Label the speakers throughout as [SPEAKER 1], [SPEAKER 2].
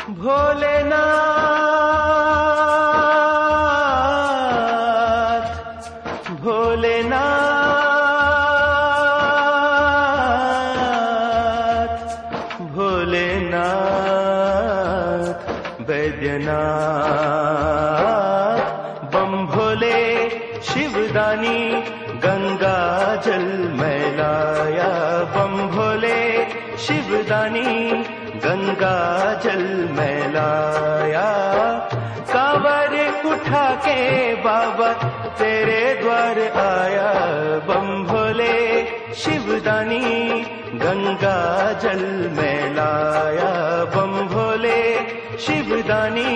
[SPEAKER 1] भोलेनाथ भोलेनाथ भोलेनाथ बैद्यनाथ बम भोले शिवदानी गंगा जल मैं लाया बम भोले शिवदानी गंगा जल मैं लाया कांवर उठा के बाबा तेरे द्वार आया बम भोले शिवदानी गंगा जल मैं लाया बम भोले शिवदानी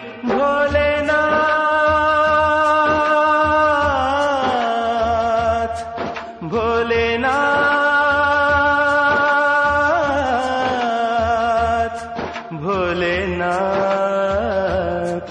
[SPEAKER 1] भोलेनाथ भोलेनाथ भोलेनाथ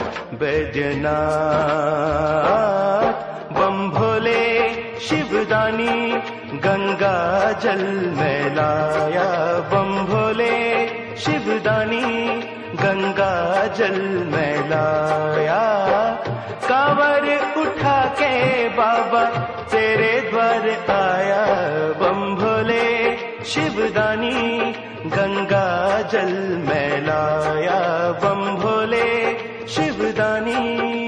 [SPEAKER 1] बैद्यनाथ बम भोले शिवदानी गंगा जल मैं लाया बम भोले शिवदानी गंगा जल मैं लाया कांवर उठा के बाबा तेरे द्वार आया बम भोले शिवदानी गंगा जल मैं लाया बम भोले शिवदानी।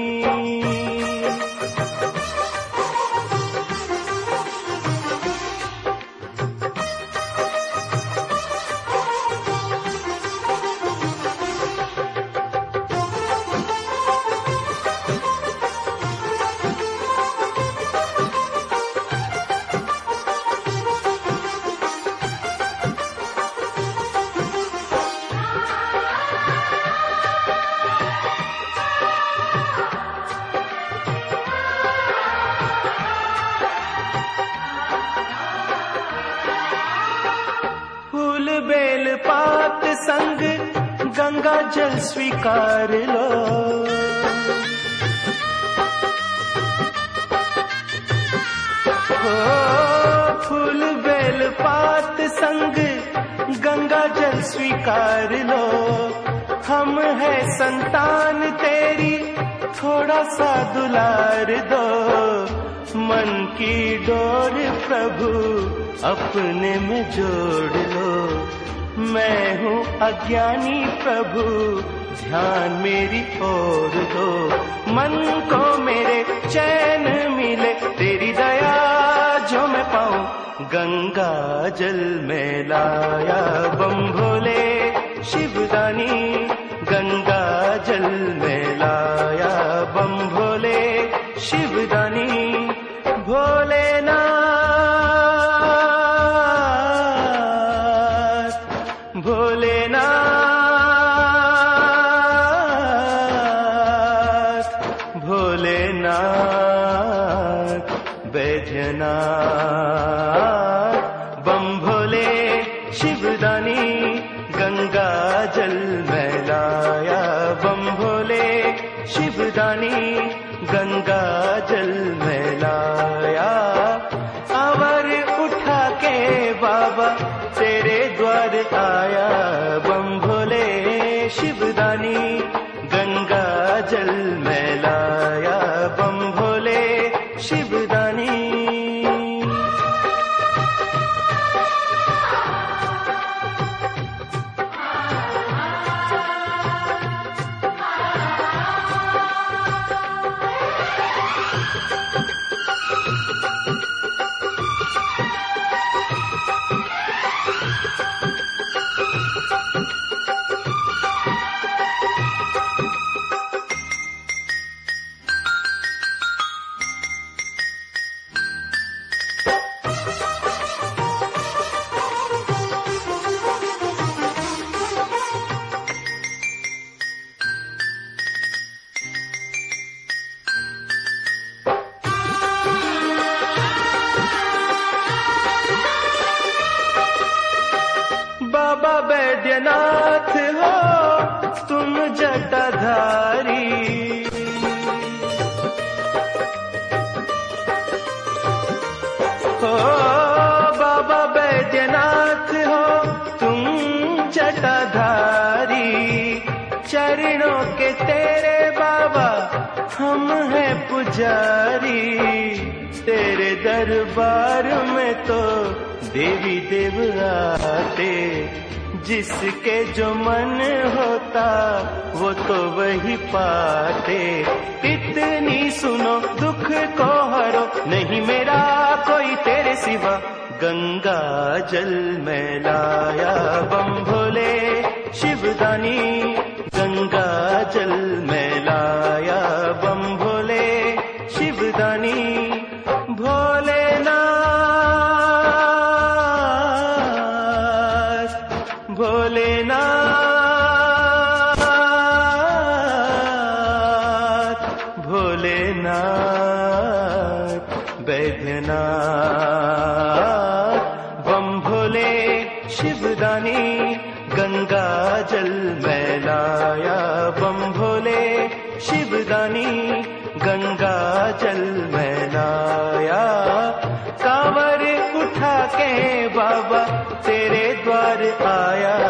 [SPEAKER 1] बेल पात संग गंगा जल स्वीकार लो हो फूल बेल पात संग गंगा जल स्वीकार लो हम है संतान तेरी थोड़ा सा दुलार दो मन की डोर प्रभु अपने में जोड़ लो मैं हूँ अज्ञानी प्रभु ध्यान मेरी ओर दो मन को मेरे चैन मिले तेरी दया जो मैं पाऊं गंगा जल में लाया बम भोले शिवदानी गंगा जल में लाया बम भोले शिवदानी भोलेनाथ भोलेनाथ भोलेनाथ बैद्यनाथ बम भोले शिवदानी गंगा जल मैं लाया बम भोले शिवदानी गंगा जल मैं लाया कांवर उठा के बाबा तेरे द्वार आया बम भोले शिवदानी गंगा जल मैं लाया बम भोले शिवदानी। बाबा बैद्यनाथ हो तुम जटाधारी हो बाबा बैद्यनाथ हो तुम जटाधारी चरणों के तेरे बाबा हम हैं पुजारी। तेरे दरबार में तो देवी देव आते, जिसके जो मन होता वो तो वही पाते। इतनी सुनो दुख को हरो, नहीं मेरा कोई तेरे सिवा। गंगा जल में लाया बम भोले शिवदानी, गंगा जल में लाया बम भोले शिवदानी। भोलेनाथ भोलेनाथ भोलेनाथ वैद्यनाथ बम भोले शिवदानी, गंगा जल में लाया बम भोले शिवदानी, गंगा जल में लाया। कांवर उठा के बाबा तेरे द्वार आया,